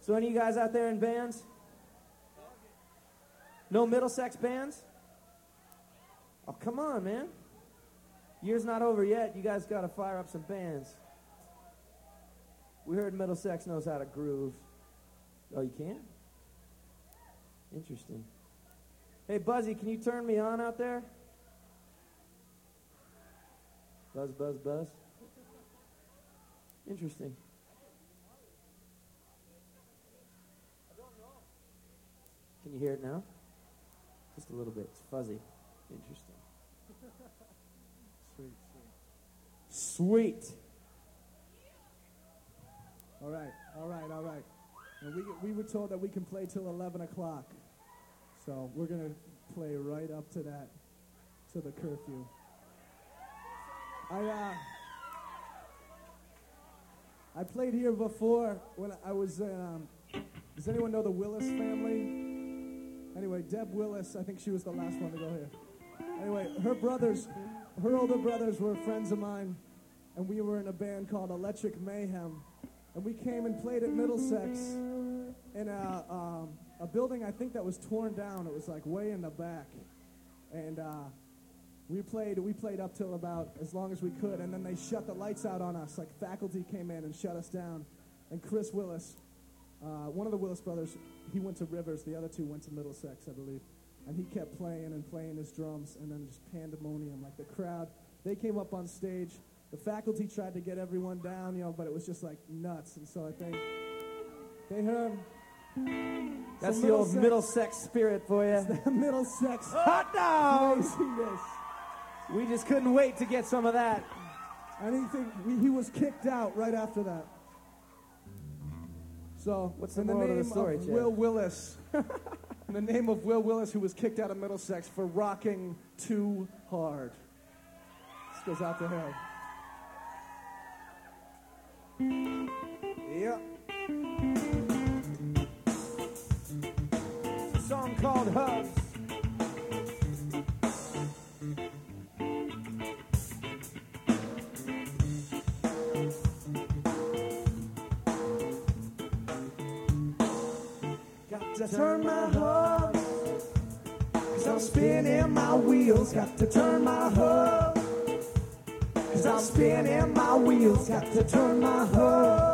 So any of you guys out there in bands? No Middlesex bands? Oh, come on, man. Year's not over yet. You guys got to fire up some bands. We heard Middlesex knows how to groove. Oh, you can? Interesting. Hey, Buzzy, can you turn me on out there? Buzz, buzz, buzz. Interesting. Can you hear it now? Just a little bit. It's fuzzy. Interesting. Sweet. All right. And we were told that we can play till 11 o'clock. So we're going to play right up to that, to the curfew. I played here before when I was, does anyone know the Willis family? Anyway, Deb Willis, I think she was the last one to go here. Anyway, her older brothers were friends of mine, and we were in a band called Electric Mayhem. And we came and played at Middlesex in a building, I think, that was torn down. It was like way in the back. And we played up till about as long as we could, and then they shut the lights out on us. Like faculty came in and shut us down. And Chris Willis, one of the Willis brothers, he went to Rivers. The other two went to Middlesex, I believe. And he kept playing and playing his drums, and then just pandemonium. Like the crowd, they came up on stage. The faculty tried to get everyone down, but it was just like nuts. And so I think they heard. That's the old Middlesex spirit for you. It's the Middlesex hot dogs. Craziness. We just couldn't wait to get some of that. And he was kicked out right after that. So what's the moral of the story, Chad? Will Willis. In the name of Will Willis, who was kicked out of Middlesex for rocking too hard. This goes out to him. Yep. It's a song called Hugs. Got to turn my hugs, 'cause I'm spinning my wheels. Got to turn my hugs, 'cause I'm spinning my wheels. Got to turn my hugs.